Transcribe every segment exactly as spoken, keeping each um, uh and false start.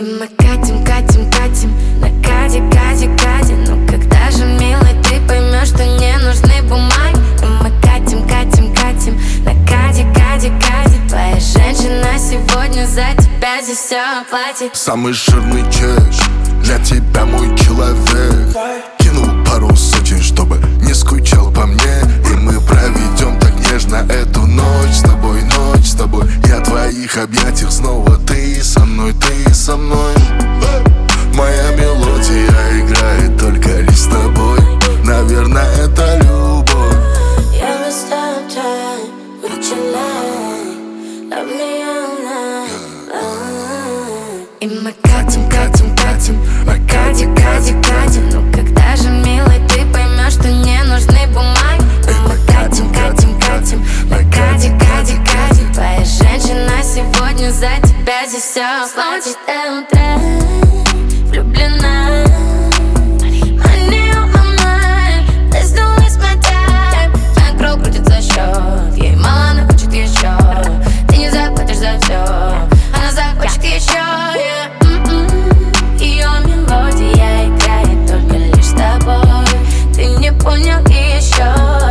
И мы катим, катим, катим на каде, каде, каде. Ну когда же, милый, ты поймешь, что не нужны бумаги? И мы катим, катим, катим на каде, каде, каде. Твоя женщина сегодня за тебя здесь все оплатит. Самый жирный чек для тебя, мой человек. Кинул пару сотен, чтобы не скучал по мне. И мы проведем так нежно эту ночь с тобой, ночь с тобой. Я в твоих объятиях снова, ты со мной, ты со мной. Моя мелодия играет только лишь с тобой. Наверное, это любовь. Yeah, we stop time with your light. Love me all night. И мы катим, катим, катим на каде, каде, каде. Ну когда же, милый, ты поймешь, что не нужны бумаги? И мы катим, катим, катим на каде, каде, каде. Твоя женщина сегодня за тебя здесь все оплатит. До утра влюблена. Money on my mind, let's don't waste my time. На круг крутится счет, ей мало, она хочет еще. Ты не заплатишь за все, она захочет еще, yeah. Ее мелодия играет только лишь с тобой. Ты не понял еще.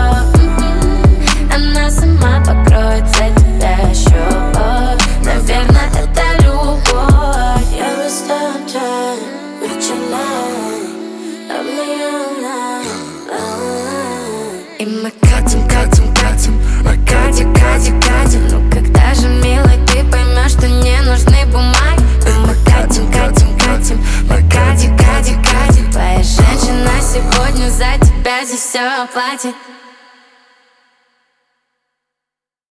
Она сама покроет за тебя счет. Наверное, это любовь. Я бы stop time with your light. Love me all night. И мы катим, катим, катим на каде, каде, каде. Ну когда же, милый, ты поймешь, что не нужны бумаги? И мы катим, катим, катим на каде, каде, каде. Твоя женщина сегодня за тебя здесь все оплатит.